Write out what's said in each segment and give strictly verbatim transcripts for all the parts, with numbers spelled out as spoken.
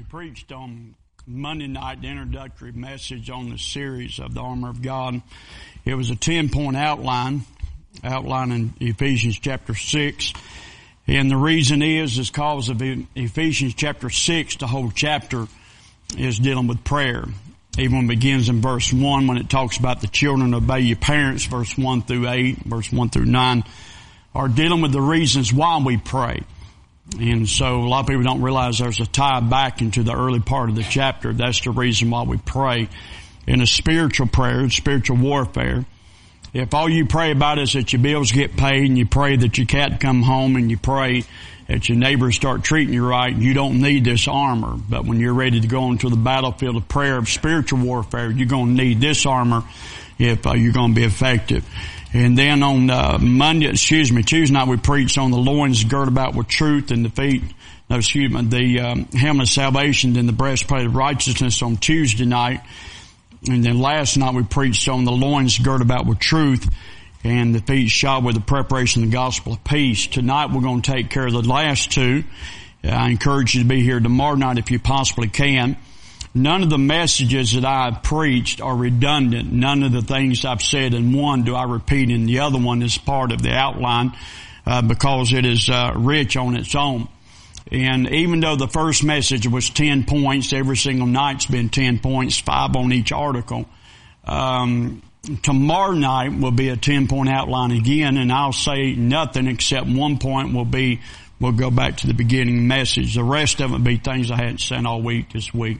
preached on Monday night the introductory message on the series of the armor of God. It was a ten-point outline, outlining Ephesians chapter six. And the reason is, is because of Ephesians chapter six, the whole chapter is dealing with prayer. Even when it begins in verse one, when it talks about the children obey your parents, verse one through eight, verse one through nine, are dealing with the reasons why we pray. And so a lot of people don't realize there's a tie back into the early part of the chapter. That's the reason why we pray. In a spiritual prayer, spiritual warfare, if all you pray about is that your bills get paid and you pray that your cat come home and you pray that your neighbors start treating you right, you don't need this armor. But when you're ready to go into the battlefield of prayer of spiritual warfare, you're going to need this armor if uh, you're going to be effective. And then on uh, Monday, excuse me, Tuesday night we preached on the loins girt about with truth and the feet, no, excuse me, the um, helmet of salvation and the breastplate of righteousness on Tuesday night. And then last night we preached on the loins girt about with truth and the feet shod with the preparation of the gospel of peace. Tonight we're going to take care of the last two. I encourage you to be here tomorrow night if you possibly can. None of the messages that I've preached are redundant. None of the things I've said in one do I repeat in the other one as part of the outline, uh, because it is uh, rich on its own. And even though the first message was ten points, every single night's been ten points, five on each article. Um, tomorrow night will be a ten-point outline again, and I'll say nothing except one point will be, we'll go back to the beginning message. The rest of it will be things I hadn't said all week this week.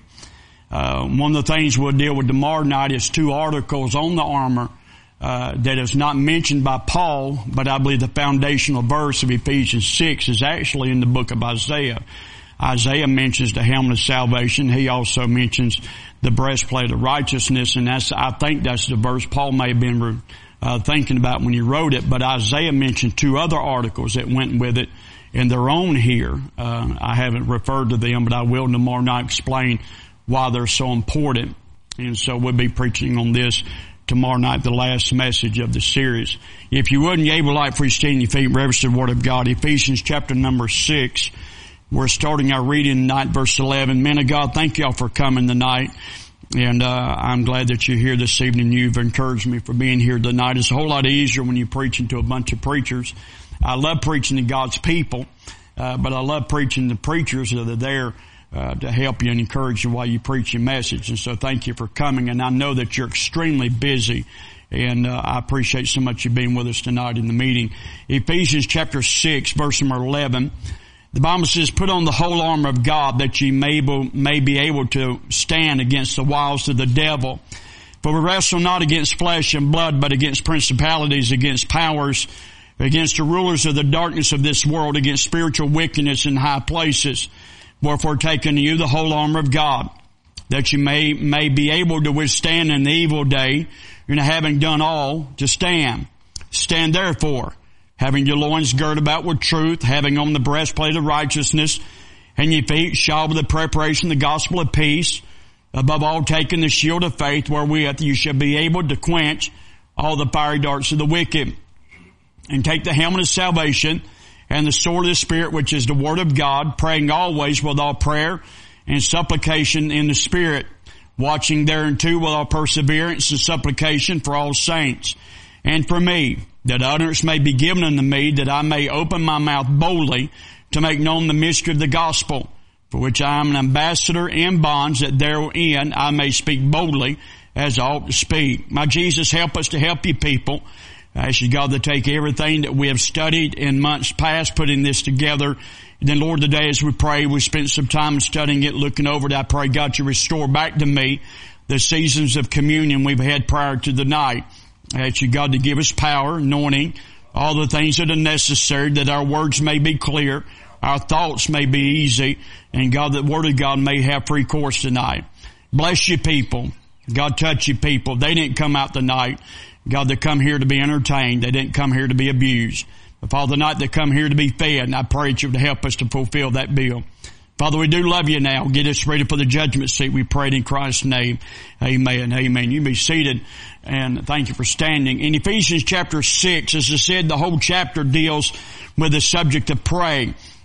Uh, one of the things we'll deal with tomorrow night is two articles on the armor, uh, that is not mentioned by Paul, but I believe the foundational verse of Ephesians six is actually in the book of Isaiah. Isaiah mentions the helmet of salvation. He also mentions the breastplate of righteousness, and that's, I think that's the verse Paul may have been, uh, thinking about when he wrote it, but Isaiah mentioned two other articles that went with it in their own here. Uh, I haven't referred to them, but I will tomorrow night explain why they're so important. And so we'll be preaching on this tomorrow night, the last message of the series. If you wouldn't, you able like for you stand on your feet, reverence the Word of God. Ephesians chapter number six. We're starting our reading tonight, verse eleven. Men of God, thank y'all for coming tonight. And, uh, I'm glad that you're here this evening. You've encouraged me for being here tonight. It's a whole lot easier when you're preaching to a bunch of preachers. I love preaching to God's people, uh, but I love preaching to preachers that are there Uh, to help you and encourage you while you preach your message. And so thank you for coming. And I know that you're extremely busy. And uh, I appreciate so much you being with us tonight in the meeting. Ephesians chapter six, verse number eleven. The Bible says, put on the whole armor of God that ye may, able, may be able to stand against the wiles of the devil. For we wrestle not against flesh and blood, but against principalities, against powers, against the rulers of the darkness of this world, against spiritual wickedness in high places. Wherefore take unto you the whole armor of God, that you may, may be able to withstand in the evil day, and having done all, to stand. Stand therefore, having your loins girt about with truth, having on the breastplate of righteousness, and your feet shod with the preparation of the gospel of peace, above all taking the shield of faith, wherewith you shall be able to quench all the fiery darts of the wicked. And take the helmet of salvation, and the sword of the Spirit, which is the Word of God, praying always with all prayer and supplication in the Spirit, watching thereunto with all perseverance and supplication for all saints, and for me, that utterance may be given unto me, that I may open my mouth boldly to make known the mystery of the gospel, for which I am an ambassador in bonds, that therein I may speak boldly as I ought to speak. My Jesus, help us to help you people. I ask you, God, to take everything that we have studied in months past, putting this together. And then, Lord, today as we pray, we spent some time studying it, looking over it. I pray, God, you restore back to me the seasons of communion we've had prior to the night. I ask you, God, to give us power, anointing, all the things that are necessary, that our words may be clear, our thoughts may be easy, and God, the Word of God may have free course tonight. Bless you people. God, touch you people. They didn't come out tonight, God, they come here to be entertained. They didn't come here to be abused. But Father, tonight they come here to be fed, and I pray that you would help us to fulfill that bill. Father, we do love you now. Get us ready for the judgment seat. We pray in Christ's name. Amen. Amen. You be seated, and thank you for standing. In Ephesians chapter six, as I said, the whole chapter deals with the subject of praying.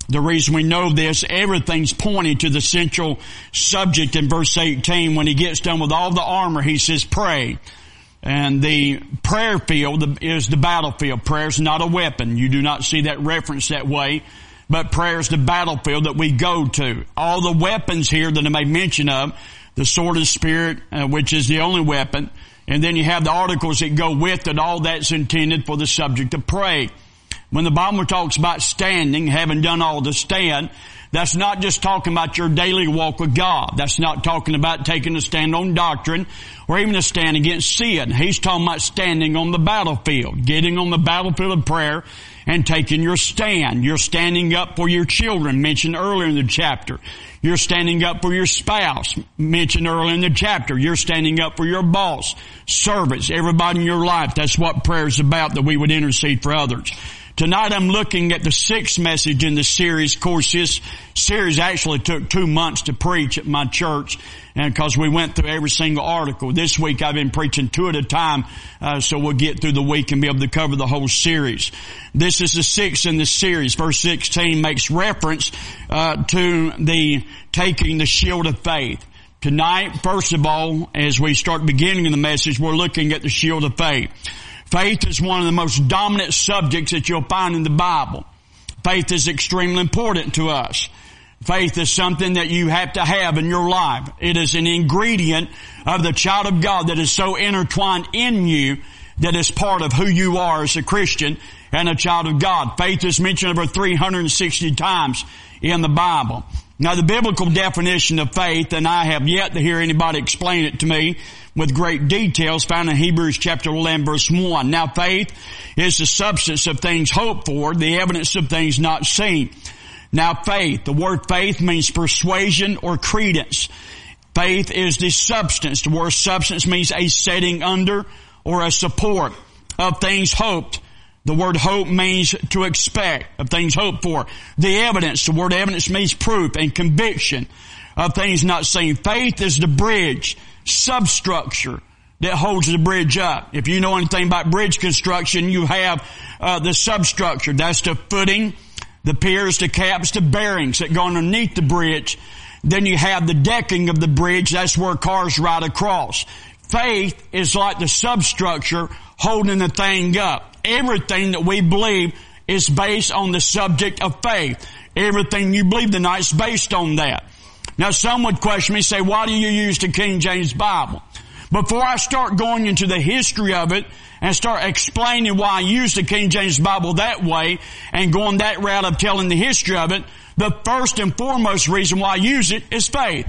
The reason we know this, everything's pointing to the central subject in verse eighteen. When he gets done with all the armor, he says, pray. And the prayer field is the battlefield. Prayer is not a weapon. You do not see that reference that way. But prayer is the battlefield that we go to. All the weapons here that I made mention of, the sword of the Spirit, uh, which is the only weapon. And then you have the articles that go with it. All that's intended for the subject of pray. When the Bible talks about standing, having done all to stand, that's not just talking about your daily walk with God. That's not talking about taking a stand on doctrine or even a stand against sin. He's talking about standing on the battlefield, getting on the battlefield of prayer and taking your stand. You're standing up for your children, mentioned earlier in the chapter. You're standing up for your spouse, mentioned earlier in the chapter. You're standing up for your boss, servants, everybody in your life. That's what prayer is about, that we would intercede for others. Tonight I'm looking at the sixth message in the series. Of course, this series actually took two months to preach at my church, and because we went through every single article. This week I've been preaching two at a time, uh, so we'll get through the week and be able to cover the whole series. This is the sixth in the series. Verse sixteen makes reference uh, to the taking the shield of faith. Tonight, first of all, as we start beginning the message, we're looking at the shield of faith. Faith is one of the most dominant subjects that you'll find in the Bible. Faith is extremely important to us. Faith is something that you have to have in your life. It is an ingredient of the child of God that is so intertwined in you that is part of who you are as a Christian and a child of God. Faith is mentioned over three hundred sixty times in the Bible. Now the biblical definition of faith, and I have yet to hear anybody explain it to me with great details, found in Hebrews chapter eleven verse one. Now faith is the substance of things hoped for, the evidence of things not seen. Now faith, the word faith means persuasion or credence. Faith is the substance. The word substance means a setting under or a support of things hoped. The word hope means to expect, of things hoped for. The evidence, the word evidence means proof and conviction of things not seen. Faith is the bridge, substructure that holds the bridge up. If you know anything about bridge construction, you have uh, the substructure. That's the footing, the piers, the caps, the bearings that go underneath the bridge. Then you have the decking of the bridge. That's where cars ride across. Faith is like the substructure holding the thing up. Everything that we believe is based on the subject of faith. Everything you believe tonight is based on that. Now some would question me, say, why do you use the King James Bible? Before I start going into the history of it and start explaining why I use the King James Bible that way and going that route of telling the history of it, the first and foremost reason why I use it is faith.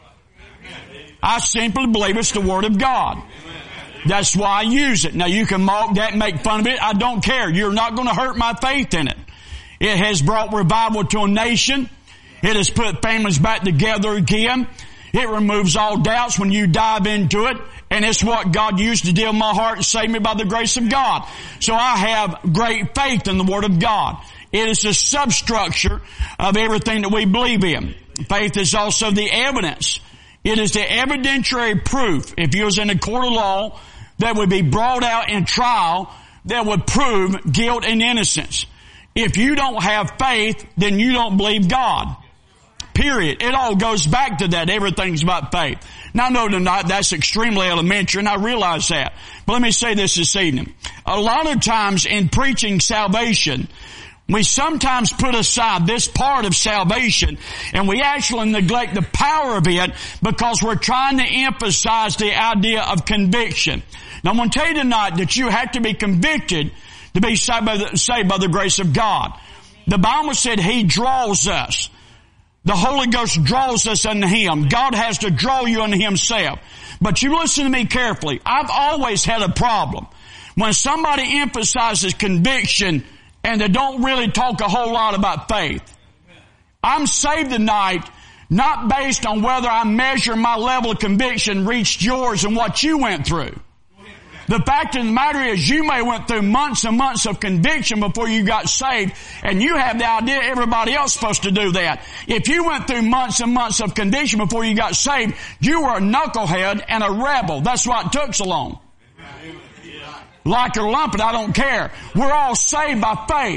I simply believe it's the Word of God. That's why I use it. Now you can mock that and make fun of it. I don't care. You're not going to hurt my faith in it. It has brought revival to a nation. It has put families back together again. It removes all doubts when you dive into it. And it's what God used to deal with my heart and save me by the grace of God. So I have great faith in the Word of God. It is the substructure of everything that we believe in. Faith is also the evidence. It is the evidentiary proof, if you was in a court of law, that would be brought out in trial that would prove guilt and innocence. If you don't have faith, then you don't believe God. Period. It all goes back to that. Everything's about faith. Now, no, tonight that's extremely elementary, and I realize that. But let me say this this evening. A lot of times in preaching salvation, we sometimes put aside this part of salvation and we actually neglect the power of it because we're trying to emphasize the idea of conviction. Now I'm going to tell you tonight that you have to be convicted to be saved by the, saved by the grace of God. The Bible said He draws us. The Holy Ghost draws us unto Him. God has to draw you unto Himself. But you listen to me carefully. I've always had a problem. When somebody emphasizes conviction and they don't really talk a whole lot about faith. I'm saved tonight not based on whether I measure my level of conviction reached yours and what you went through. The fact of the matter is you may have went through months and months of conviction before you got saved, and you have the idea everybody else is supposed to do that. If you went through months and months of conviction before you got saved, you were a knucklehead and a rebel. That's why it took so long. Like or lump it, I don't care. We're all saved by faith.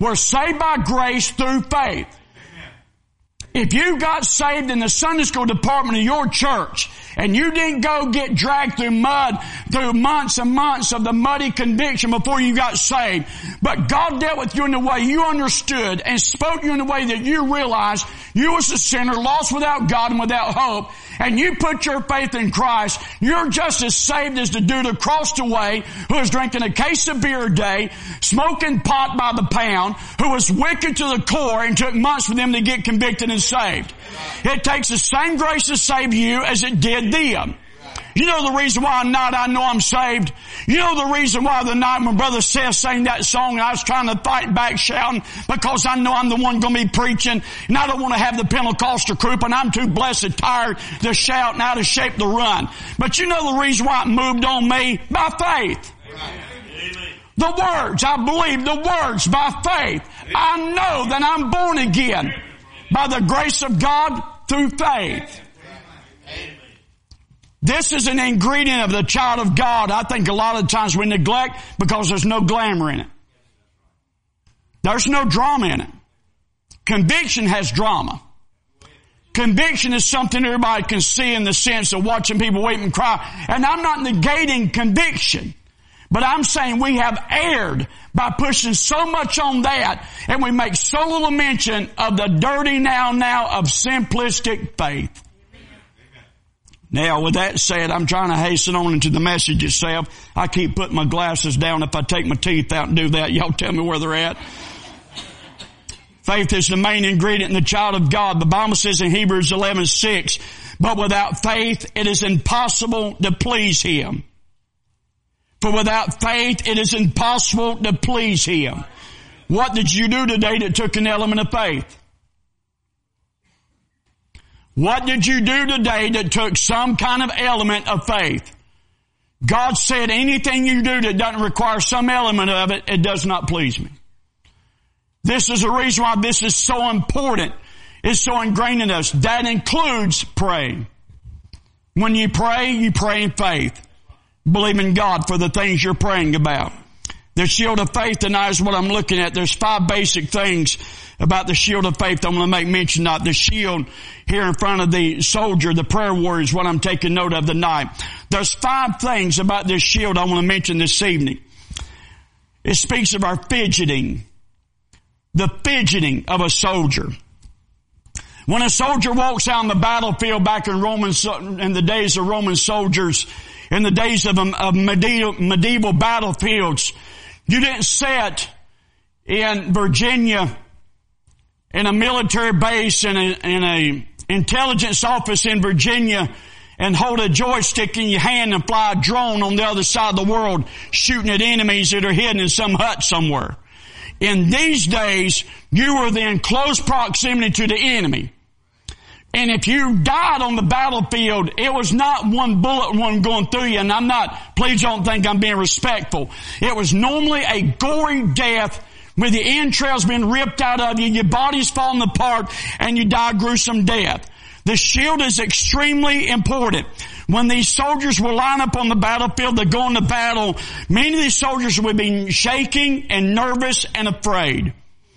We're saved by grace through faith. If you got saved in the Sunday school department of your church and you didn't go get dragged through mud, through months and months of the muddy conviction before you got saved, but God dealt with you in the way you understood and spoke to you in the way that you realized you was a sinner, lost without God and without hope, and you put your faith in Christ, you're just as saved as the dude across the way who was drinking a case of beer a day, smoking pot by the pound, who was wicked to the core and took months for them to get convicted and saved. It takes the same grace to save you as it did them. You know the reason why I'm not, I know I'm saved. You know the reason why the night when Brother Seth sang that song and I was trying to fight back shouting, because I know I'm the one going to be preaching and I don't want to have the Pentecostal croup and I'm too blessed tired to shout and out of shape to run. But you know the reason why it moved on me? By faith. Amen. The words, I believe the words by faith. I know that I'm born again by the grace of God through faith. This is an ingredient of the child of God I think a lot of times we neglect because there's no glamour in it. There's no drama in it. Conviction has drama. Conviction is something everybody can see in the sense of watching people weep and cry. And I'm not negating conviction, but I'm saying we have erred by pushing so much on that and we make so little mention of the dirty now now of simplistic faith. Now, with that said, I'm trying to hasten on into the message itself. I keep putting my glasses down. If I take my teeth out and do that, y'all tell me where they're at. Faith is the main ingredient in the child of God. The Bible says in Hebrews eleven six, but without faith it is impossible to please Him. For without faith it is impossible to please Him. What did you do today that took an element of faith? What did you do today that took some kind of element of faith? God said anything you do that doesn't require some element of it, it does not please me. This is the reason why this is so important. It's so ingrained in us. That includes praying. When you pray, you pray in faith. Believe in God for the things you're praying about. The shield of faith tonight is what I'm looking at. There's five basic things about the shield of faith I'm going to make mention of. The shield here in front of the soldier, the prayer warrior, is what I'm taking note of tonight. There's five things about this shield I want to mention this evening. It speaks of our fidgeting. The fidgeting of a soldier. When a soldier walks out on the battlefield back in Roman, in the days of Roman soldiers, in the days of, of medieval, medieval battlefields, you didn't sit in Virginia in a military base, in a, in a intelligence office in Virginia, and hold a joystick in your hand and fly a drone on the other side of the world shooting at enemies that are hidden in some hut somewhere. In these days, you were in close proximity to the enemy. And if you died on the battlefield, it was not one bullet, one going through you. And I'm not, please don't think I'm being respectful. It was normally a gory death with the entrails being ripped out of you, your body's falling apart, and you die a gruesome death. The shield is extremely important. When these soldiers will line up on the battlefield to go into battle, many of these soldiers will be shaking and nervous and afraid.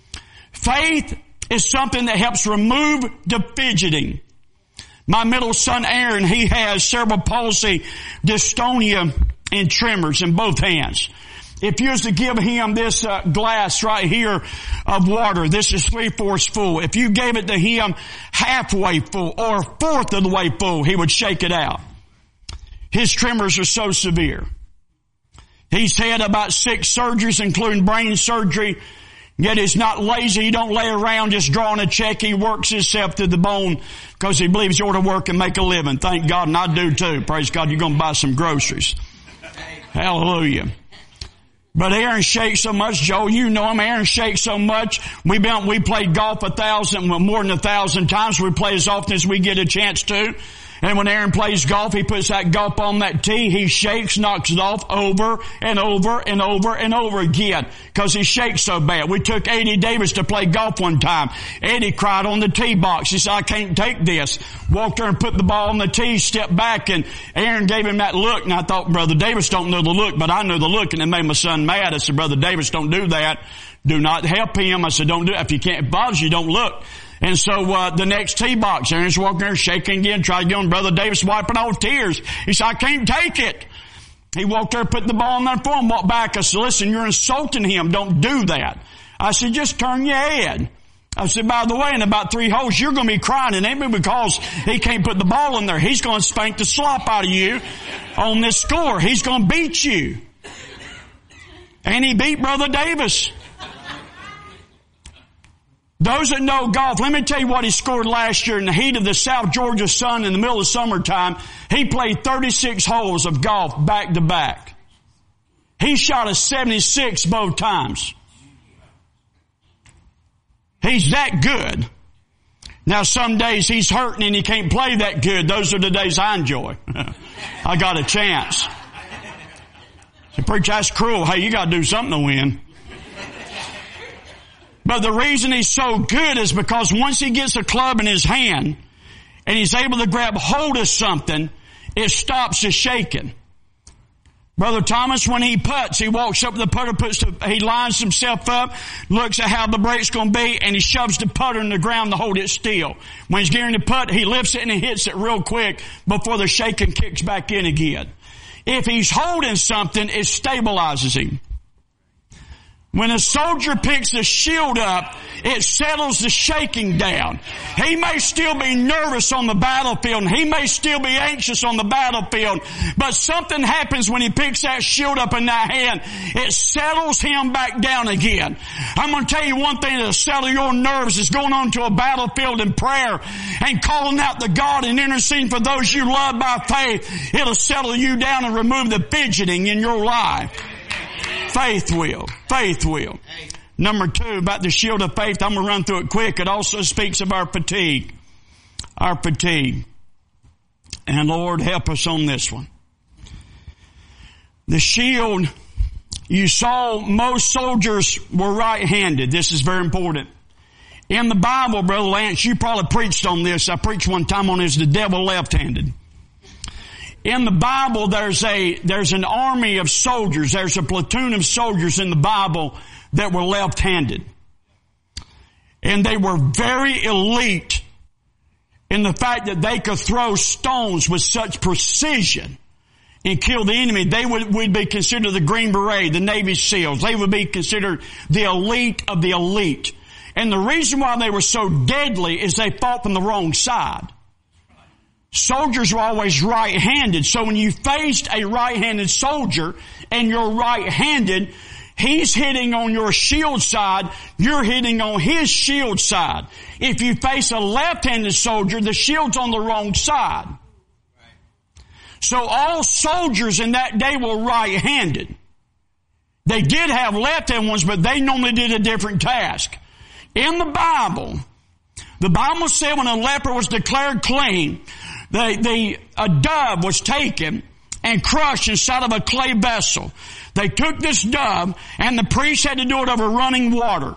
Faith is something that helps remove the fidgeting. My middle son Aaron, he has cerebral palsy, dystonia, and tremors in both hands. If you was to give him this uh, glass right here of water, this is three-fourths full. If you gave it to him halfway full or a fourth of the way full, he would shake it out. His tremors are so severe. He's had about six surgeries, including brain surgery. Yet he's not lazy. He don't lay around just drawing a check. He works himself to the bone because he believes he ought to work and make a living. Thank God, and I do too. Praise God, you're going to buy some groceries. Hallelujah. But Aaron shakes so much, Joe, you know him. Aaron shakes so much. We've been, we played golf a thousand, more than a thousand times. We play as often as we get a chance to. And when Aaron plays golf, he puts that golf on that tee. He shakes, knocks it off over and over and over and over again because he shakes so bad. We took Eddie Davis to play golf one time. Eddie cried on the tee box. He said, I can't take this. Walked there and put the ball on the tee, stepped back, and Aaron gave him that look. And I thought, Brother Davis don't know the look, but I know the look, and it made my son mad. I said, Brother Davis, don't do that. Do not help him. I said, don't do it. If you can't, it bothers you, don't look. And so, uh, the next tee box, Aaron's walking there shaking again, tried to get on. Brother Davis wiping off tears. He said, I can't take it. He walked there, put the ball in there for him, walked back. I said, listen, you're insulting him. Don't do that. I said, just turn your head. I said, by the way, in about three holes, you're going to be crying, and it ain't because he can't put the ball in there. He's going to spank the slop out of you on this score. He's going to beat you. And he beat Brother Davis. Those that know golf, let me tell you what he scored last year in the heat of the South Georgia sun in the middle of summertime. He played thirty-six holes of golf back to back. He shot a seventy-six both times. He's that good. Now some days he's hurting and he can't play that good. Those are the days I enjoy. I got a chance. The preacher, that's cruel. Hey, you got to do something to win. But the reason he's so good is because once he gets a club in his hand and he's able to grab hold of something, it stops the shaking. Brother Thomas, when he putts, he walks up to the putter, puts the, he lines himself up, looks at how the break's going to be, and he shoves the putter in the ground to hold it still. When he's gearing to putt, he lifts it and he hits it real quick before the shaking kicks back in again. If he's holding something, it stabilizes him. When a soldier picks the shield up, it settles the shaking down. He may still be nervous on the battlefield, and he may still be anxious on the battlefield, but something happens when he picks that shield up in that hand. It settles him back down again. I'm going to tell you one thing that'll settle your nerves is going on to a battlefield in prayer and calling out to God and interceding for those you love by faith. It'll settle you down and remove the fidgeting in your life. Faith will. Faith will. Number two, about the shield of faith, I'm going to run through it quick. It also speaks of our fatigue. Our fatigue. And Lord, help us on this one. The shield, you saw most soldiers were right-handed. This is very important. In the Bible, Brother Lance, you probably preached on this. I preached one time on this, the devil left-handed. In the Bible, there's a, there's an army of soldiers. There's a platoon of soldiers in the Bible that were left-handed. And they were very elite in the fact that they could throw stones with such precision and kill the enemy. They would, would be considered the Green Beret, the Navy SEALs. They would be considered the elite of the elite. And the reason why they were so deadly is they fought from the wrong side. Soldiers were always right-handed. So when you faced a right-handed soldier and you're right-handed, he's hitting on your shield side, you're hitting on his shield side. If you face a left-handed soldier, the shield's on the wrong side. So all soldiers in that day were right-handed. They did have left-handed ones, but they normally did a different task. In the Bible, the Bible said when a leper was declared clean, The, the, a dove was taken and crushed inside of a clay vessel. They took this dove and the priest had to do it over running water.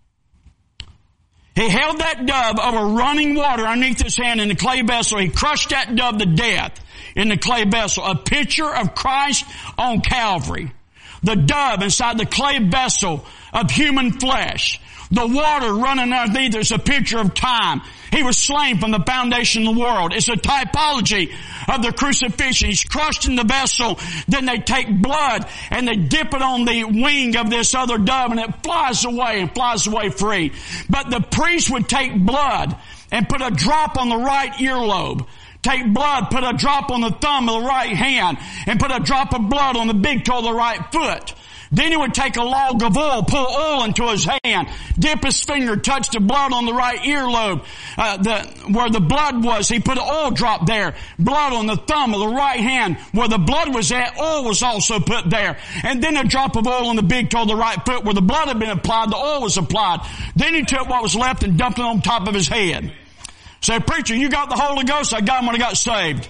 He held that dove over running water underneath his hand in the clay vessel. He crushed that dove to death in the clay vessel. A picture of Christ on Calvary. The dove inside the clay vessel of human flesh. The water running underneath is a picture of time. He was slain from the foundation of the world. It's a typology of the crucifixion. He's crushed in the vessel. Then they take blood and they dip it on the wing of this other dove and it flies away and flies away free. But the priest would take blood and put a drop on the right earlobe. Take blood, put a drop on the thumb of the right hand and put a drop of blood on the big toe of the right foot. Then he would take a log of oil, pull oil into his hand, dip his finger, touch the blood on the right earlobe, uh, the, where the blood was. He put an oil drop there, blood on the thumb of the right hand. Where the blood was at, oil was also put there. And then a drop of oil on the big toe of the right foot. Where the blood had been applied, the oil was applied. Then he took what was left and dumped it on top of his head. Say, preacher, you got the Holy Ghost? I got him when I got saved.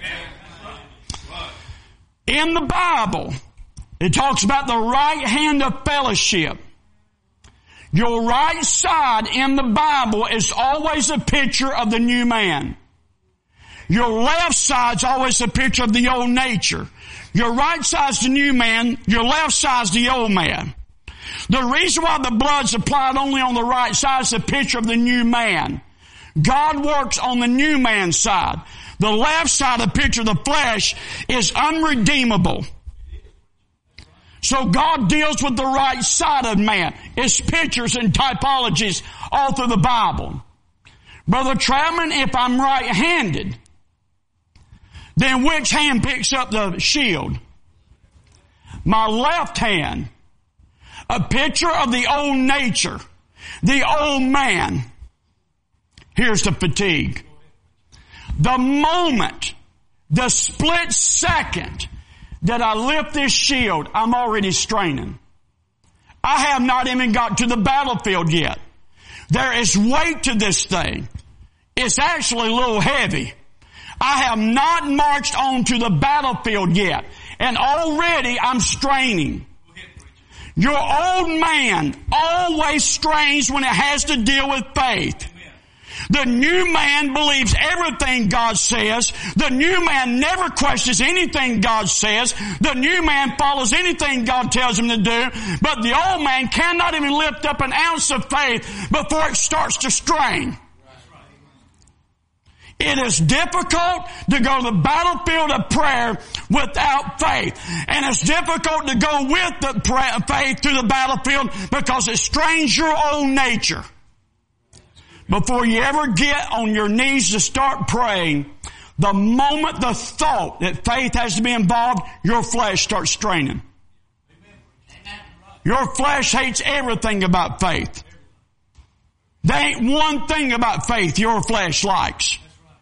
In the Bible, it talks about the right hand of fellowship. Your right side in the Bible is always a picture of the new man. Your left side's always a picture of the old nature. Your right side's the new man, your left side's the old man. The reason why the blood's applied only on the right side is a picture of the new man. God works on the new man's side. The left side, a picture of the flesh, is unredeemable. So God deals with the right side of man. It's pictures and typologies all through the Bible. Brother Troutman, if I'm right-handed, then which hand picks up the shield? My left hand. A picture of the old nature, the old man. Here's the fatigue. The moment, the split second that I lift this shield, I'm already straining. I have not even got to the battlefield yet. There is weight to this thing. It's actually a little heavy. I have not marched on to the battlefield yet, and already I'm straining. Your old man always strains when it has to deal with faith. The new man believes everything God says. The new man never questions anything God says. The new man follows anything God tells him to do. But the old man cannot even lift up an ounce of faith before it starts to strain. It is difficult to go to the battlefield of prayer without faith. And it's difficult to go with the prayer, faith to the battlefield because it strains your own nature. Before you ever get on your knees to start praying, the moment the thought that faith has to be involved, your flesh starts straining. Your flesh hates everything about faith. There ain't one thing about faith your flesh likes.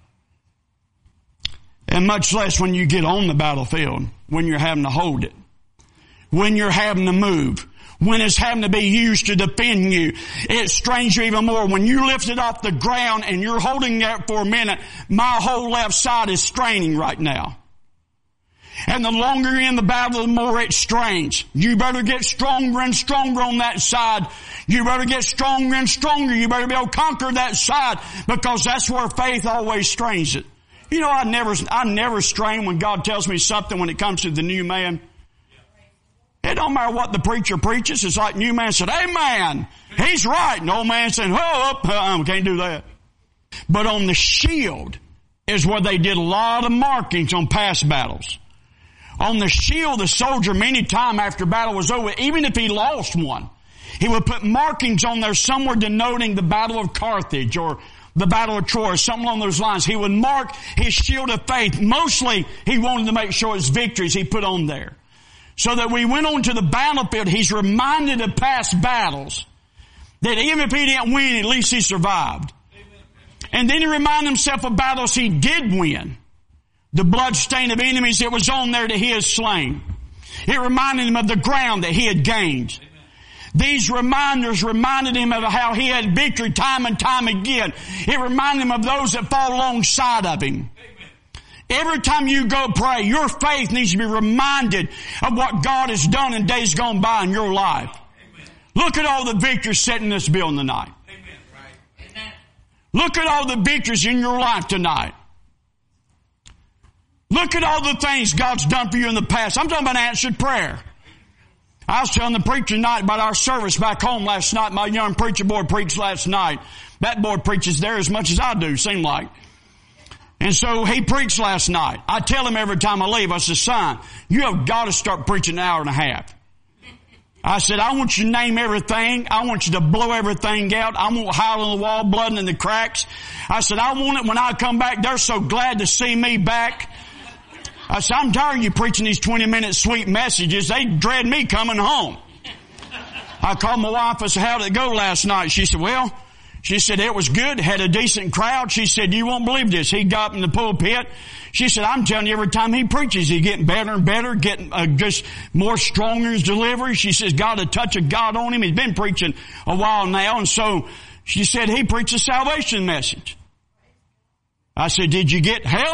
And much less when you get on the battlefield, when you're having to hold it, when you're having to move, when it's having to be used to defend you. It strains you even more. When you lift it off the ground and you're holding it for a minute, my whole left side is straining right now. And the longer you're in the battle, the more it strains. You better get stronger and stronger on that side. You better get stronger and stronger. You better be able to conquer that side because that's where faith always strains it. You know, I never, I never strain when God tells me something when it comes to the new man. It don't matter what the preacher preaches. It's like new man said, amen. He's right. And old man said, oh, uh, can't do that. But on the shield is where they did a lot of markings on past battles. On the shield, the soldier many times after battle was over, even if he lost one, he would put markings on there somewhere denoting the battle of Carthage or the battle of Troy, or something along those lines. He would mark his shield of faith. Mostly, he wanted to make sure his victories he put on there. So that when he went on to the battlefield, he's reminded of past battles. That even if he didn't win, at least he survived. And then he reminded himself of battles he did win. The bloodstain of enemies that was on there that he had slain. It reminded him of the ground that he had gained. These reminders reminded him of how he had victory time and time again. It reminded him of those that fall alongside of him. Every time you go pray, your faith needs to be reminded of what God has done in days gone by in your life. Look at all the victories set in this building tonight. Look at all the victories in your life tonight. Look at all the things God's done for you in the past. I'm talking about answered prayer. I was telling the preacher tonight about our service back home last night. My young preacher boy preached last night. That boy preaches there as much as I do, seem like. And so he preached last night. I tell him every time I leave, I said, son, you have got to start preaching an hour and a half. I said, I want you to name everything. I want you to blow everything out. I want howl on the wall, blood in the cracks. I said, I want it when I come back. They're so glad to see me back. I said, I'm tired of you preaching these twenty minute sweet messages. They dread me coming home. I called my wife. I said, how did it go last night? She said, well, she said, it was good. Had a decent crowd. She said, you won't believe this. He got up in the pulpit. She said, I'm telling you, every time he preaches, he's getting better and better, getting uh, just more stronger in his delivery. She says, got a touch of God on him. He's been preaching a while now. And so she said, he preached a salvation message. I said, did you get help?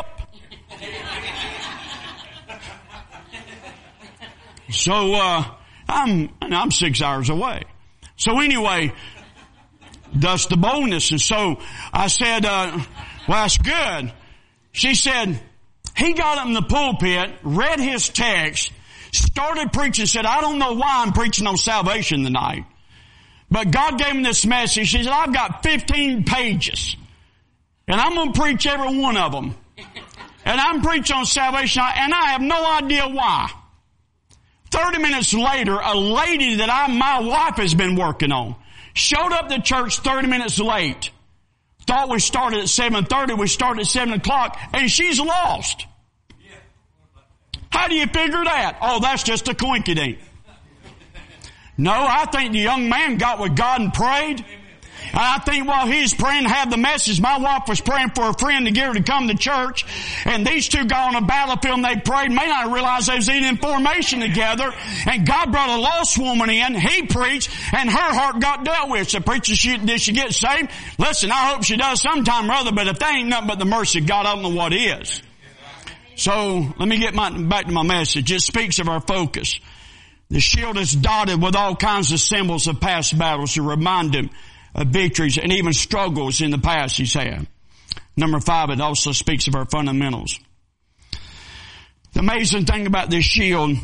So, uh, I'm, I'm six hours away. So anyway, thus the boldness. And so I said, uh, well, that's good. She said, he got up in the pulpit, read his text, started preaching, said, I don't know why I'm preaching on salvation tonight. But God gave him this message. He said, I've got fifteen pages. And I'm going to preach every one of them. And I'm preaching on salvation, and I have no idea why. Thirty minutes later, a lady that I, my wife has been working on, showed up to church thirty minutes late. Thought we started at seven thirty, we started at seven o'clock, and she's lost. How do you figure that? Oh, that's just a coinkydink. No, I think the young man got with God and prayed. And I think while he's praying, had the message. My wife was praying for a friend to get her to come to church. And these two got on a battlefield and they prayed. May not realize they was eating formation together. And God brought a lost woman in. He preached and her heart got dealt with. So preacher, she, did she get saved? Listen, I hope she does sometime or other. But if that ain't nothing but the mercy of God, I don't know what is. So let me get my, back to my message. It speaks of our focus. The shield is dotted with all kinds of symbols of past battles to remind him of victories and even struggles in the past he's had. Number five, it also speaks of our fundamentals. The amazing thing about this shield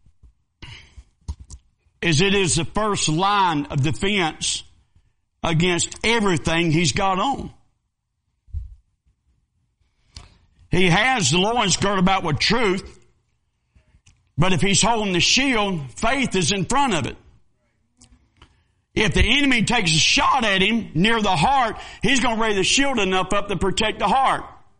is it is the first line of defense against everything he's got on. He has the loins girded about with truth, but if he's holding the shield, faith is in front of it. If the enemy takes a shot at him near the heart, he's going to raise the shield enough up to protect the heart.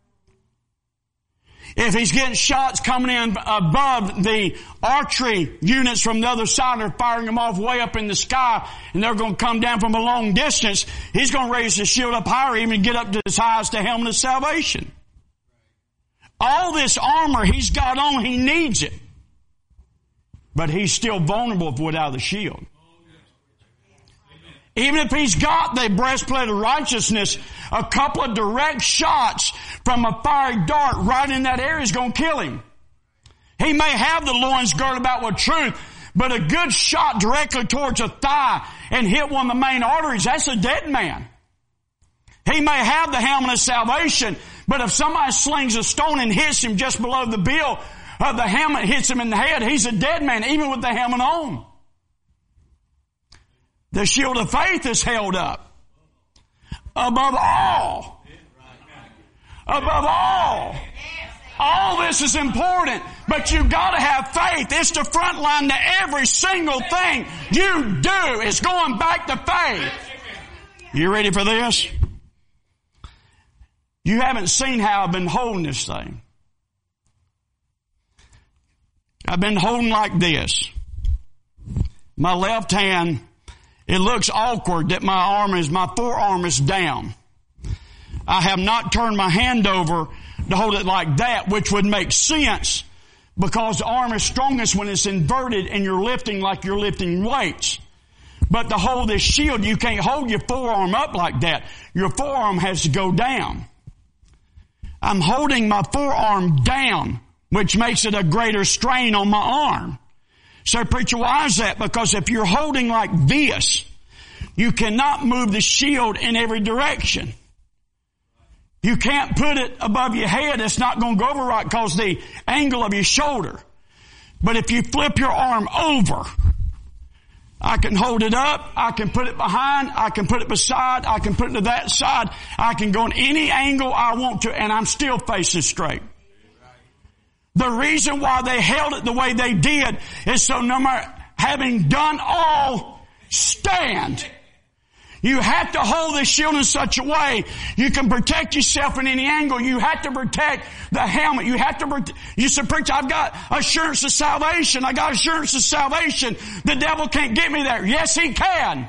If he's getting shots coming in above the archery units from the other side, they're firing them off way up in the sky, and they're going to come down from a long distance, he's going to raise the shield up higher, even get up to as high as the helmet of salvation. All this armor he's got on, he needs it. But he's still vulnerable without the shield. Even if he's got the breastplate of righteousness, a couple of direct shots from a fiery dart right in that area is going to kill him. He may have the loins girded about with truth, but a good shot directly towards a thigh and hit one of the main arteries, that's a dead man. He may have the helmet of salvation, but if somebody slings a stone and hits him just below the bill of the helmet, hits him in the head, he's a dead man, even with the helmet on. The shield of faith is held up. Above all. Above all. All this is important, but you've got to have faith. It's the front line to every single thing you do is going back to faith. You ready for this? You haven't seen how I've been holding this thing. I've been holding like this. My left hand, it looks awkward that my arm is, my forearm is down. I have not turned my hand over to hold it like that, which would make sense because the arm is strongest when it's inverted and you're lifting like you're lifting weights. But to hold this shield, you can't hold your forearm up like that. Your forearm has to go down. I'm holding my forearm down, which makes it a greater strain on my arm. So preacher, why is that? Because if you're holding like this, you cannot move the shield in every direction. You can't put it above your head. It's not going to go over right because the angle of your shoulder. But if you flip your arm over, I can hold it up, I can put it behind, I can put it beside, I can put it to that side, I can go in any angle I want to, and I'm still facing straight. The reason why they held it the way they did is so no matter having done all, stand. You have to hold the shield in such a way you can protect yourself in any angle. You have to protect the helmet. You have to protect, you say, preacher, I've got assurance of salvation. I got assurance of salvation. The devil can't get me there. Yes, he can.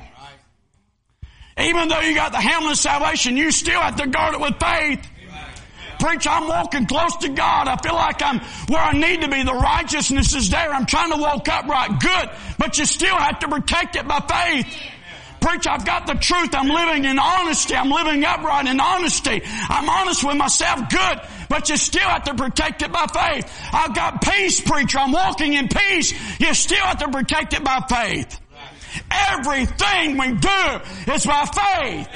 Even though you got the helmet of salvation, you still have to guard it with faith. Preacher, I'm walking close to God. I feel like I'm where I need to be. The righteousness is there. I'm trying to walk upright. Good. But you still have to protect it by faith. Preacher, I've got the truth. I'm living in honesty. I'm living upright in honesty. I'm honest with myself. Good. But you still have to protect it by faith. I've got peace, preacher. I'm walking in peace. You still have to protect it by faith. Everything we do is by faith.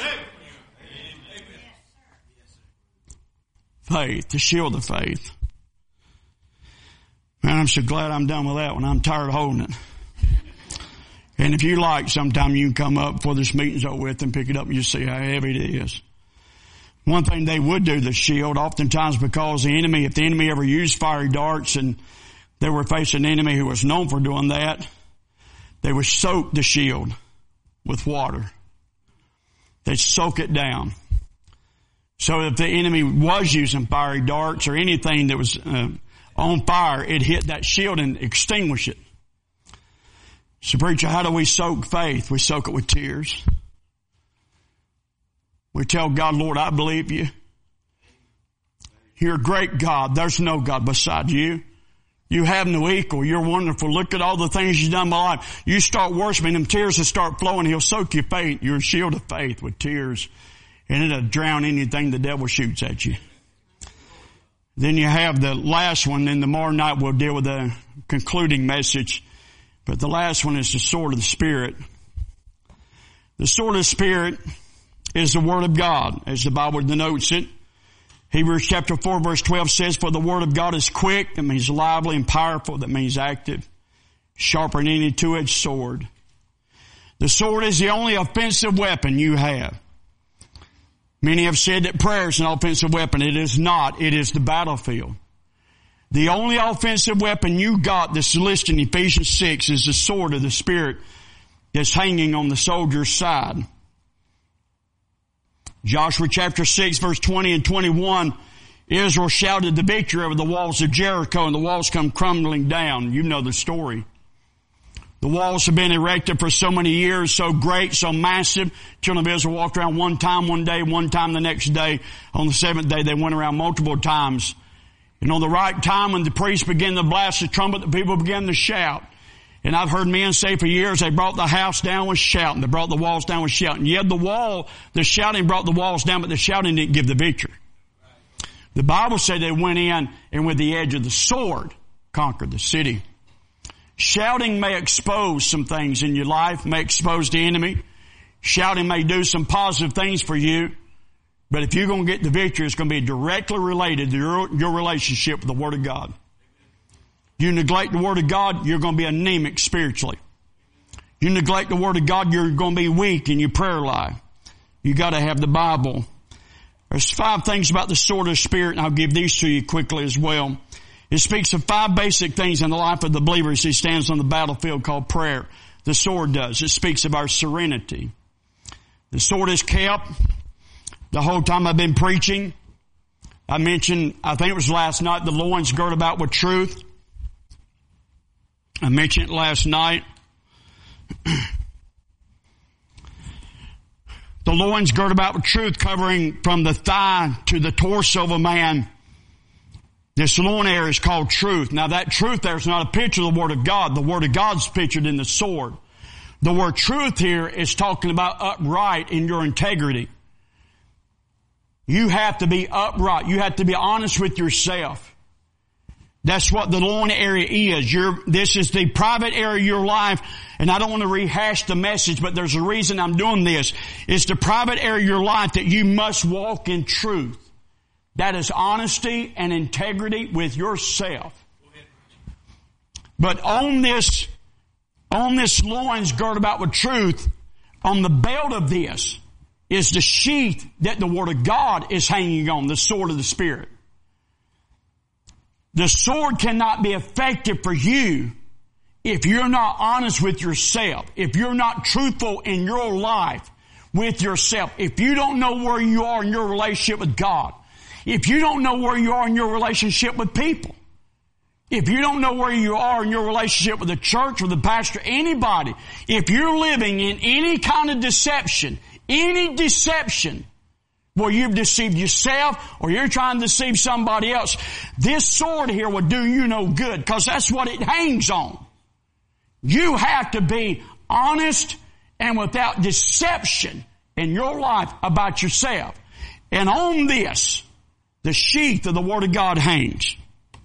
Faith, the shield of faith. Man, I'm so glad I'm done with that one. I'm tired of holding it. And if you like, sometime you can come up before this meeting's over with and pick it up and you see how heavy it is. One thing they would do, the shield, oftentimes because the enemy, if the enemy ever used fiery darts and they were facing an enemy who was known for doing that, they would soak the shield with water. They'd soak it down. So if the enemy was using fiery darts or anything that was uh, on fire, it hit that shield and extinguish it. So preacher, how do we soak faith? We soak it with tears. We tell God, Lord, I believe you. You're a great God. There's no God beside you. You have no equal. You're wonderful. Look at all the things you've done in my life. You start worshiping, them tears will start flowing. He'll soak your faith, your shield of faith with tears. And it'll drown anything the devil shoots at you. Then you have the last one, and tomorrow night we'll deal with the concluding message. But the last one is the sword of the Spirit. The sword of the Spirit is the Word of God, as the Bible denotes it. Hebrews chapter four verse twelve says, for the Word of God is quick, that means lively, and powerful, that means active, sharper than any two-edged sword. The sword is the only offensive weapon you have. Many have said that prayer is an offensive weapon. It is not. It is the battlefield. The only offensive weapon you got that's listed in Ephesians six is the sword of the Spirit that's hanging on the soldier's side. Joshua chapter six verse twenty and twenty-one, Israel shouted the victory over the walls of Jericho, and the walls come crumbling down. You know the story. The walls have been erected for so many years, so great, so massive. Children of Israel walked around one time one day, one time the next day. On the seventh day, they went around multiple times. And on the right time, when the priests began to blast the trumpet, the people began to shout. And I've heard men say for years they brought the house down with shouting. They brought the walls down with shouting. Yet the wall, the shouting brought the walls down, but the shouting didn't give the victory. The Bible said they went in and with the edge of the sword conquered the city. Shouting may expose some things in your life, may expose the enemy. Shouting may do some positive things for you. But if you're going to get the victory, it's going to be directly related to your, your relationship with the Word of God. You neglect the Word of God, you're going to be anemic spiritually. You neglect the Word of God, you're going to be weak in your prayer life. You got to have the Bible. There's five things about the sword of the Spirit, and I'll give these to you quickly as well. It speaks of five basic things in the life of the believer as he stands on the battlefield called prayer. The sword does. It speaks of our serenity. The sword is kept. The whole time I've been preaching, I mentioned, I think it was last night, the loins girt about with truth. I mentioned it last night. The loins girt about with truth, covering from the thigh to the torso of a man. This loin area is called truth. Now that truth there is not a picture of the Word of God. The Word of God's pictured in the sword. The word truth here is talking about upright in your integrity. You have to be upright. You have to be honest with yourself. That's what the loin area is. You're, this is the private area of your life. And I don't want to rehash the message, but there's a reason I'm doing this. It's the private area of your life that you must walk in truth. That is honesty and integrity with yourself. But on this, on this loins girt about with truth, on the belt of this is the sheath that the Word of God is hanging on, the sword of the Spirit. The sword cannot be effective for you if you're not honest with yourself, if you're not truthful in your life with yourself, if you don't know where you are in your relationship with God, if you don't know where you are in your relationship with people, if you don't know where you are in your relationship with the church, with the pastor, anybody, if you're living in any kind of deception, any deception where you've deceived yourself or you're trying to deceive somebody else, this sword here will do you no good because that's what it hangs on. You have to be honest and without deception in your life about yourself. And on this, the sheath of the Word of God hangs.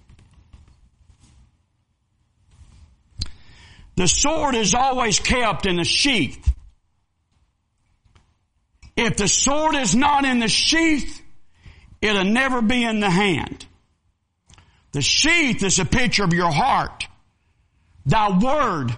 The sword is always kept in a sheath. If the sword is not in the sheath, it'll never be in the hand. The sheath is a picture of your heart. Thy word.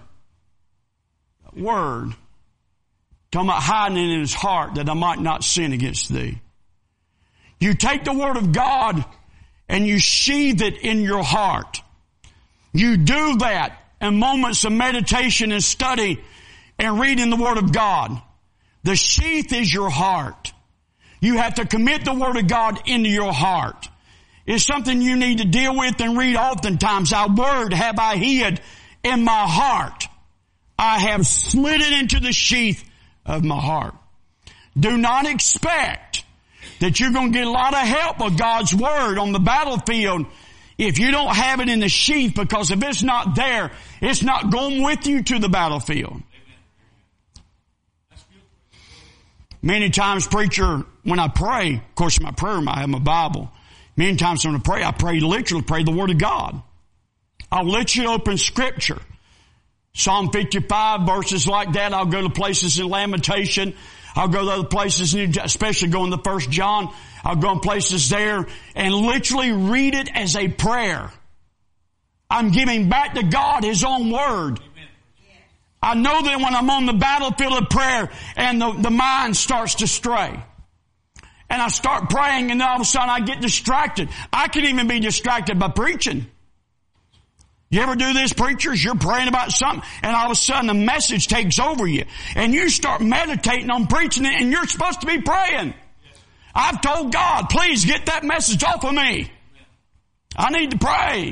Word. Talking about hiding it in his heart that I might not sin against thee. You take the word of God and you sheathe it in your heart. You do that in moments of meditation and study and reading the word of God. The sheath is your heart. You have to commit the word of God into your heart. It's something you need to deal with and read oftentimes. Thy word have I hid in my heart. I have slid it into the sheath of my heart. Do not expect that you're going to get a lot of help with God's word on the battlefield if you don't have it in the sheath, because if it's not there, it's not going with you to the battlefield. Many times, preacher, when I pray, of course in my prayer room I have my Bible. Many times when I pray, I pray literally, pray the Word of God. I'll literally open Scripture. Psalm fifty-five, verses like that. I'll go to places in Lamentation. I'll go to other places, especially going to First John. I'll go in places there and literally read it as a prayer. I'm giving back to God His own Word. I know that when I'm on the battlefield of prayer and the, the mind starts to stray, and I start praying and then all of a sudden I get distracted. I can even be distracted by preaching. You ever do this, preachers? You're praying about something and all of a sudden the message takes over you and you start meditating on preaching it and you're supposed to be praying. I've told God, please get that message off of me. I need to pray.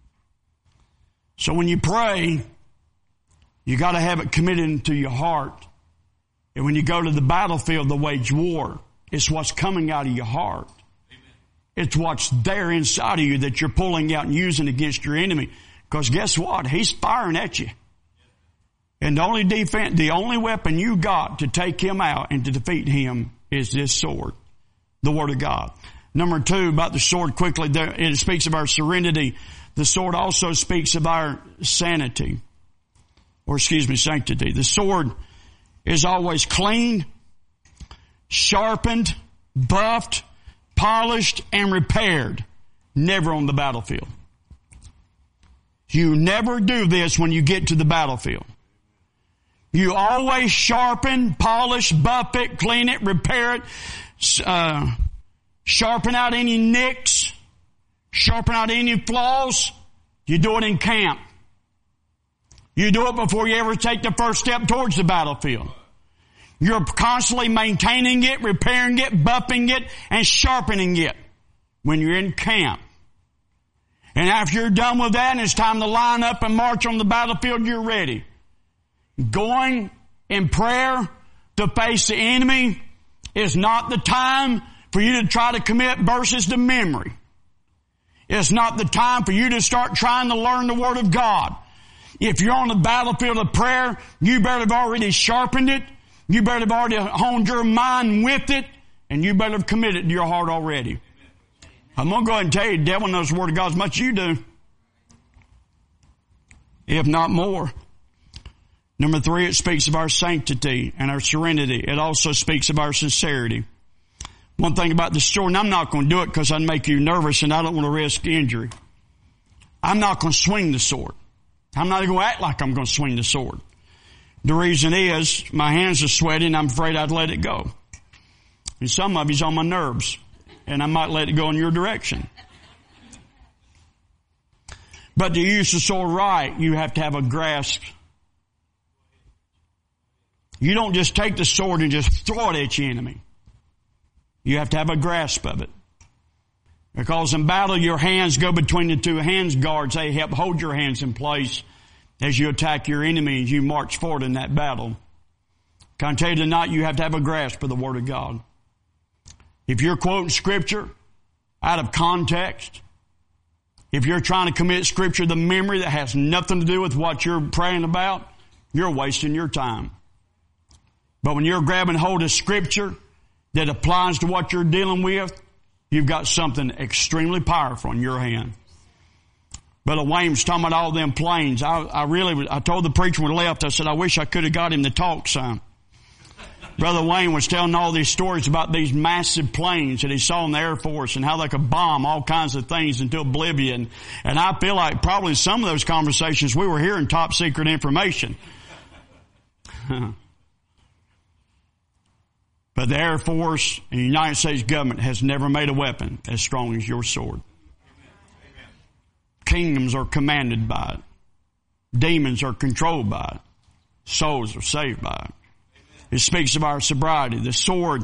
So when you pray, you got to have it committed into your heart. And when you go to the battlefield to wage war, it's what's coming out of your heart. Amen. It's what's there inside of you that you're pulling out and using against your enemy. Because guess what? He's firing at you. And the only defense, the only weapon you got to take him out and to defeat him is this sword, the Word of God. Number two, about the sword quickly, there, it speaks of our serenity. The sword also speaks of our sanity. Or excuse me, sanctity. The sword is always clean, sharpened, buffed, polished, and repaired. Never on the battlefield. You never do this when you get to the battlefield. You always sharpen, polish, buff it, clean it, repair it, uh, sharpen out any nicks, sharpen out any flaws. You do it in camp. You do it before you ever take the first step towards the battlefield. You're constantly maintaining it, repairing it, buffing it, and sharpening it when you're in camp. And after you're done with that and it's time to line up and march on the battlefield, you're ready. Going in prayer to face the enemy is not the time for you to try to commit verses to memory. It's not the time for you to start trying to learn the Word of God. If you're on the battlefield of prayer, you better have already sharpened it. You better have already honed your mind with it. And you better have committed to your heart already. I'm going to go ahead and tell you, the devil knows the Word of God as much as you do. If not more. Number three, it speaks of our sanctity and our serenity. It also speaks of our sincerity. One thing about the sword, and I'm not going to do it because I'd make you nervous and I don't want to risk injury. I'm not going to swing the sword. I'm not going to act like I'm going to swing the sword. The reason is my hands are sweaty and I'm afraid I'd let it go. And some of you's on my nerves and I might let it go in your direction. But to use the sword right, you have to have a grasp. You don't just take the sword and just throw it at your enemy. You have to have a grasp of it. Because in battle, your hands go between the two hands guards. They help hold your hands in place as you attack your enemy as you march forward in that battle. Can I tell you tonight, you have to have a grasp of the Word of God. If you're quoting Scripture out of context, if you're trying to commit Scripture to memory that has nothing to do with what you're praying about, you're wasting your time. But when you're grabbing hold of Scripture that applies to what you're dealing with, you've got something extremely powerful in your hand. Brother Wayne was talking about all them planes. I, I really, I told the preacher when he left, I said, I wish I could have got him to talk some. Brother Wayne was telling all these stories about these massive planes that he saw in the Air Force and how they could bomb all kinds of things into oblivion. And I feel like probably some of those conversations we were hearing top secret information. But the Air Force and the United States government has never made a weapon as strong as your sword. Kingdoms are commanded by it. Demons are controlled by it. Souls are saved by it. It speaks of our sobriety. The sword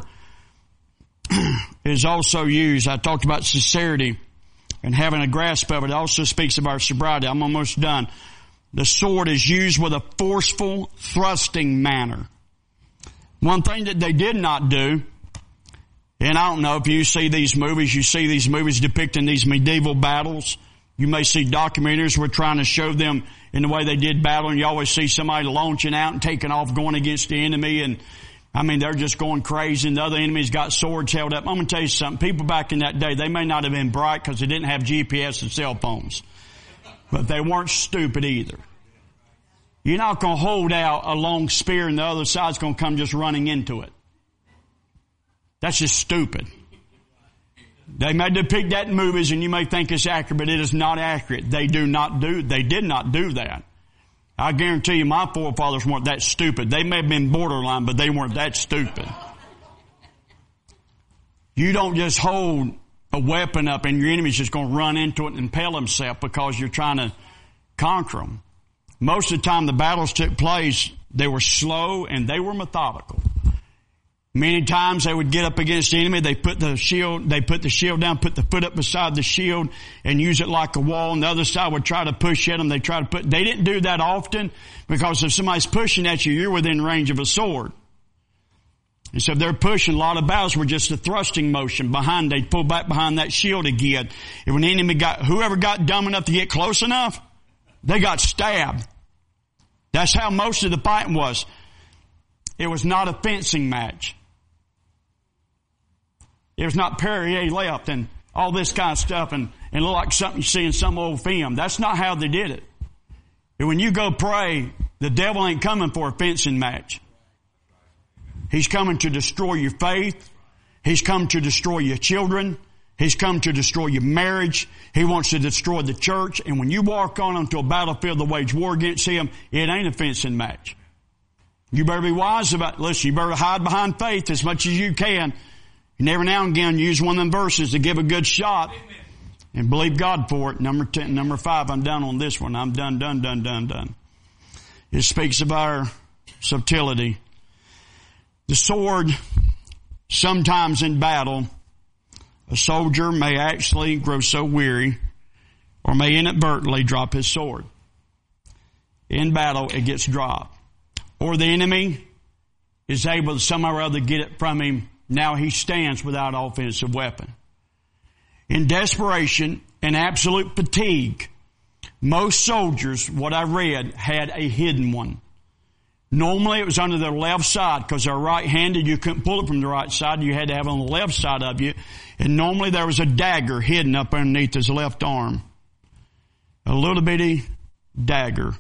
is also used. I talked about sincerity and having a grasp of it. It also speaks of our sobriety. I'm almost done. The sword is used with a forceful, thrusting manner. One thing that they did not do, and I don't know if you see these movies, you see these movies depicting these medieval battles. You may see documentaries where trying to show them in the way they did battle, and you always see somebody launching out and taking off going against the enemy, and I mean, they're just going crazy, and the other enemy's got swords held up. I'm going to tell you something. People back in that day, they may not have been bright because they didn't have G P S and cell phones, but they weren't stupid either. You're not going to hold out a long spear and the other side's going to come just running into it. That's just stupid. They may depict that in movies and you may think it's accurate, but it is not accurate. They do not do, they did not do that. I guarantee you my forefathers weren't that stupid. They may have been borderline, but they weren't that stupid. You don't just hold a weapon up and your enemy's just going to run into it and impale himself because you're trying to conquer them. Most of the time the battles took place, they were slow and they were methodical. Many times they would get up against the enemy, they put the shield, they put the shield down, put the foot up beside the shield and use it like a wall, and the other side would try to push at them. They try to put, they didn't do that often because if somebody's pushing at you, you're within range of a sword. And so if they're pushing, a lot of battles were just a thrusting motion behind, they'd pull back behind that shield again. And when the enemy got, whoever got dumb enough to get close enough, they got stabbed. That's how most of the fighting was. It was not a fencing match. It was not Perrier left and all this kind of stuff and, and look like something you see in some old film. That's not how they did it. And when you go pray, the devil ain't coming for a fencing match. He's coming to destroy your faith. He's come to destroy your children. He's come to destroy your marriage. He wants to destroy the church. And when you walk on into a battlefield to wage war against him, it ain't a fencing match. You better be wise about it. Listen, you better hide behind faith as much as you can. And every now and again use one of them verses to give a good shot. Amen. And believe God for it. Number ten, number five, I'm done on this one. I'm done, done, done, done, done. It speaks of our subtlety. The sword, sometimes in battle, a soldier may actually grow so weary or may inadvertently drop his sword. In battle, it gets dropped. Or the enemy is able to somehow or other get it from him. Now he stands without offensive weapon. In desperation and absolute fatigue, most soldiers, what I read, had a hidden one. Normally it was under their left side because they're right-handed. You couldn't pull it from the right side. You had to have it on the left side of you. And normally there was a dagger hidden up underneath his left arm. A little bitty dagger.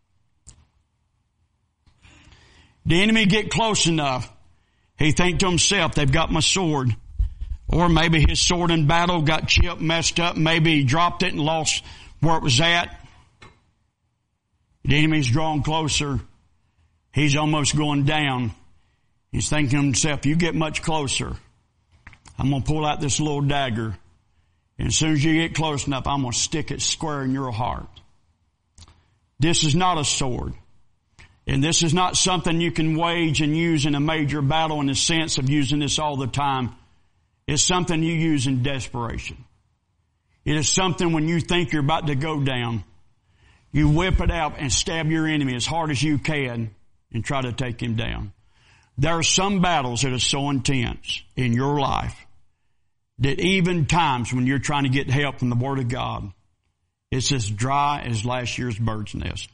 The enemy get close enough. He think to himself, they've got my sword. Or maybe his sword in battle got chipped, messed up. Maybe he dropped it and lost where it was at. The enemy's drawing closer. He's almost going down. He's thinking to himself, you get much closer, I'm going to pull out this little dagger. And as soon as you get close enough, I'm going to stick it square in your heart. This is not a sword. And this is not something you can wage and use in a major battle in the sense of using this all the time. It's something you use in desperation. It is something when you think you're about to go down, you whip it out and stab your enemy as hard as you can and try to take him down. There are some battles that are so intense in your life that even times when you're trying to get help from the Word of God, it's as dry as last year's bird's nest.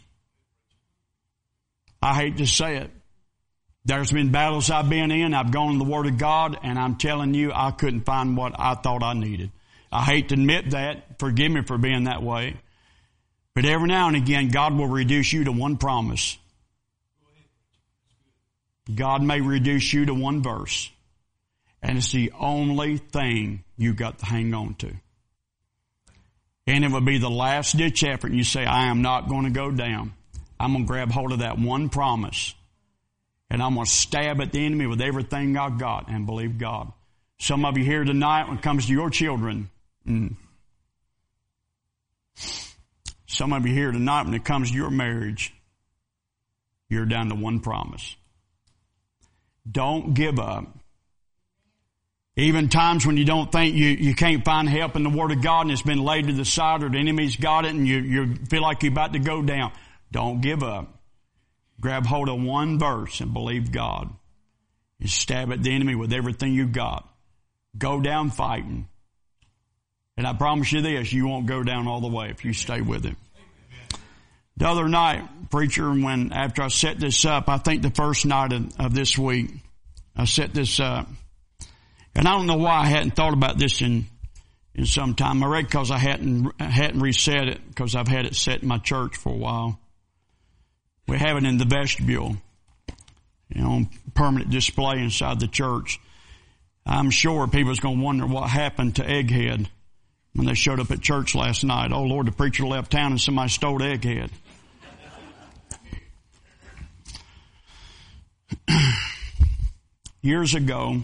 I hate to say it. There's been battles I've been in. I've gone in the Word of God, and I'm telling you, I couldn't find what I thought I needed. I hate to admit that. Forgive me for being that way. But every now and again, God will reduce you to one promise. God may reduce you to one verse, and it's the only thing you got to hang on to. And it will be the last ditch effort, and you say, I am not going to go down. I'm going to grab hold of that one promise, and I'm going to stab at the enemy with everything I've got and believe God. Some of you here tonight, when it comes to your children, mm, some of you here tonight, when it comes to your marriage, you're down to one promise. Don't give up. Even times when you don't think you, you can't find help in the Word of God and it's been laid to the side or the enemy's got it and you, you feel like you're about to go down, don't give up. Grab hold of one verse and believe God. You stab at the enemy with everything you've got. Go down fighting. And I promise you this, you won't go down all the way if you stay with Him. The other night, preacher, when after I set this up, I think the first night of, of this week, I set this up. And I don't know why I hadn't thought about this in, in some time. I reckon because I hadn't, hadn't reset it because I've had it set in my church for a while. We have it in the vestibule, you know, on permanent display inside the church. I'm sure people's going to wonder what happened to Egghead when they showed up at church last night. Oh Lord, the preacher left town and somebody stole Egghead. Years ago,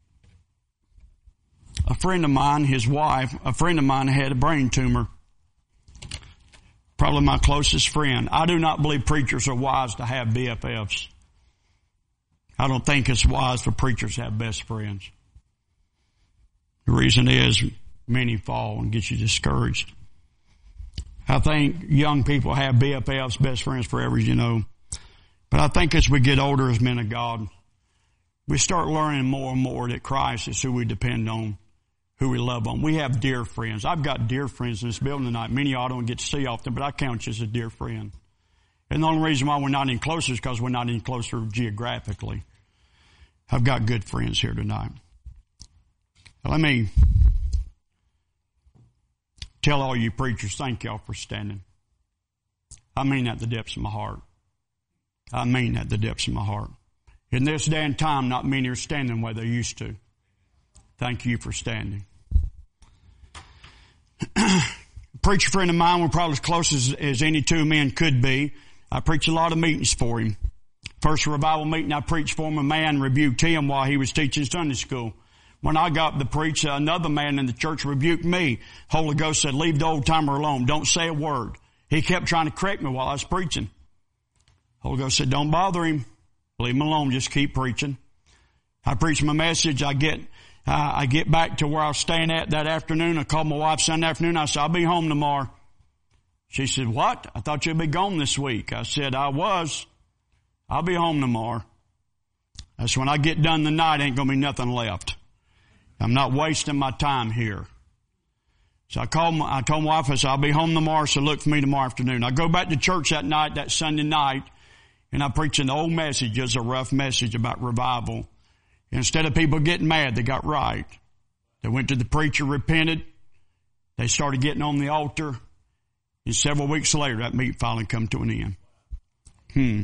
a friend of mine, his wife, a friend of mine had a brain tumor. Probably my closest friend. I do not believe preachers are wise to have B F Fs. I don't think it's wise for preachers to have best friends. The reason is many fall and get you discouraged. I think young people have B F Fs, best friends forever, you know. But I think as we get older as men of God, we start learning more and more that Christ is who we depend on, who we love on. We have dear friends. I've got dear friends in this building tonight. Many of y'all don't get to see often, but I count you as a dear friend. And the only reason why we're not any closer is because we're not any closer geographically. I've got good friends here tonight. Let me tell all you preachers, thank y'all for standing. I mean that the depths of my heart. I mean that the depths of my heart. In this day and time, not many are standing where they used to. Thank you for standing. A preacher friend of mine, we're probably as close as, as any two men could be. I preach a lot of meetings for him. First revival meeting I preached for him, a man rebuked him while he was teaching Sunday school. When I got to preach, another man in the church rebuked me. Holy Ghost said, leave the old timer alone. Don't say a word. He kept trying to correct me while I was preaching. Holy Ghost said, don't bother him. Leave him alone. Just keep preaching. I preach my message. I get, uh, I get back to where I was staying at that afternoon. I called my wife Sunday afternoon. I said, I'll be home tomorrow. She said, what? I thought you'd be gone this week. I said, I was. I'll be home tomorrow. That's when I get done tonight, ain't going to be nothing left. I'm not wasting my time here. So I called my, I told my wife, I said, I'll be home tomorrow, so look for me tomorrow afternoon. I go back to church that night, that Sunday night, and I preach an old message. It's a rough message about revival. Instead of people getting mad, they got right. They went to the preacher, repented. They started getting on the altar. And several weeks later, that meeting finally come to an end. Hmm.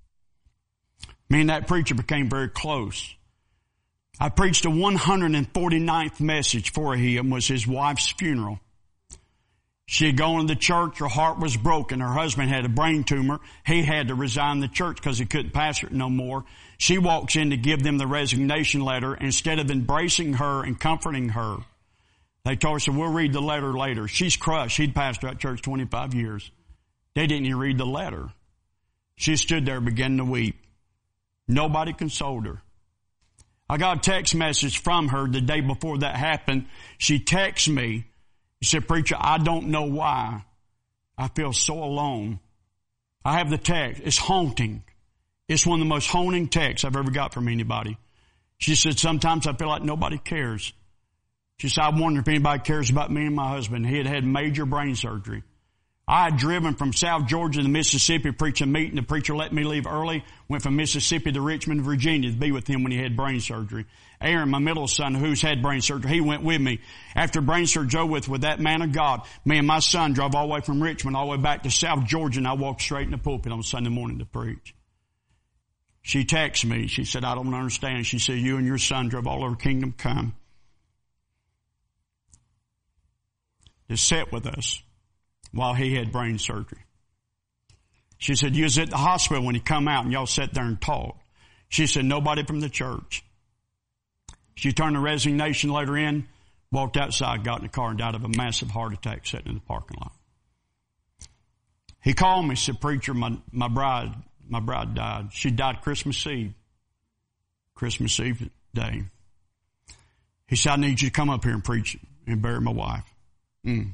Me and that preacher became very close. I preached a one hundred forty-ninth message for him. Was his wife's funeral. She had gone to the church. Her heart was broken. Her husband had a brain tumor. He had to resign the church because he couldn't pastor it no more. She walks in to give them the resignation letter. Instead of embracing her and comforting her, they told her, so we'll read the letter later. She's crushed. She'd pastored that church twenty-five years. They didn't even read the letter. She stood there beginning to weep. Nobody consoled her. I got a text message from her the day before that happened. She texted me. She said, preacher, I don't know why. I feel so alone. I have the text. It's haunting. It's one of the most haunting texts I've ever got from anybody. She said, sometimes I feel like nobody cares. She said, I wonder if anybody cares about me and my husband. He had had major brain surgery. I had driven from South Georgia to Mississippi, preach a meeting. The preacher let me leave early. Went from Mississippi to Richmond, Virginia to be with him when he had brain surgery. Aaron, my middle son, who's had brain surgery, he went with me. After brain surgery with, with that man of God, me and my son drove all the way from Richmond all the way back to South Georgia, and I walked straight in the pulpit on Sunday morning to preach. She texted me. She said, I don't understand. She said, you and your son drove all over Kingdom Come to sit with us while he had brain surgery. She said, you was at the hospital when he come out and y'all sat there and talked. She said, nobody from the church. She turned the resignation letter in, walked outside, got in the car, and died of a massive heart attack sitting in the parking lot. He called me, said, preacher, my, my bride, my bride died. She died Christmas Eve. Christmas Eve day. He said, I need you to come up here and preach and bury my wife. Mm.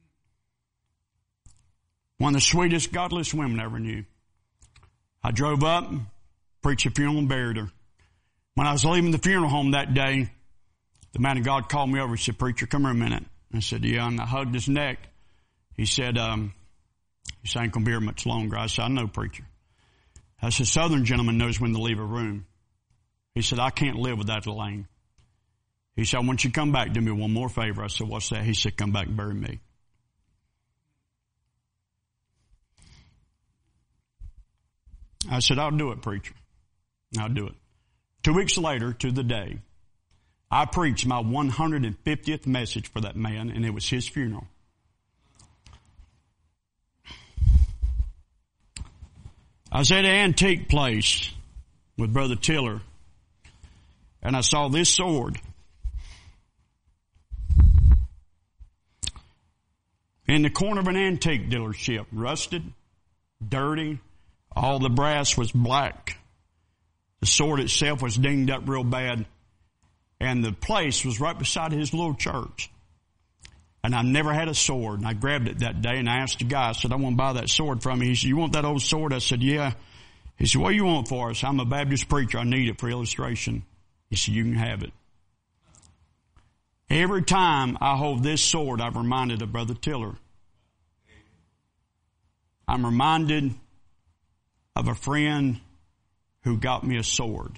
One of the sweetest, godless women I ever knew. I drove up, preached a funeral and buried her. When I was leaving the funeral home that day, the man of God called me over and said, preacher, come here a minute. I said, yeah, and I hugged his neck. He said, um, he said, I ain't going to be here much longer. I said, I know, preacher. I said, Southern gentleman knows when to leave a room. He said, I can't live without Elaine. He said, I want you to come back, do me one more favor. I said, what's that? He said, come back and bury me. I said, I'll do it, preacher. I'll do it. Two weeks later, to the day, I preached my one hundred fiftieth message for that man, and it was his funeral. I was at an antique place with Brother Tiller, and I saw this sword. In the corner of an antique dealership, rusted, dirty, all the brass was black. The sword itself was dinged up real bad. And the place was right beside his little church. And I never had a sword. And I grabbed it that day and I asked the guy, I said, I want to buy that sword from you. He said, you want that old sword? I said, yeah. He said, what do you want for us? I'm a Baptist preacher. I need it for illustration. He said, you can have it. Every time I hold this sword, I'm reminded of Brother Tiller. I'm reminded of a friend who got me a sword.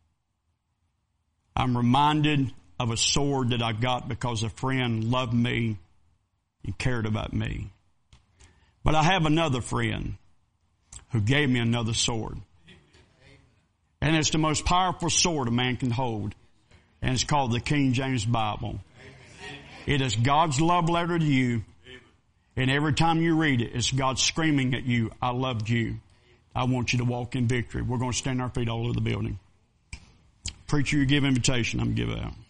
I'm reminded of a sword that I got because a friend loved me and cared about me. But I have another friend who gave me another sword. And it's the most powerful sword a man can hold. And it's called the King James Bible. It is God's love letter to you. And every time you read it, it's God screaming at you, I loved you. I want you to walk in victory. We're going to stand on our feet all over the building. Preacher, you give invitation. I'm going to give out.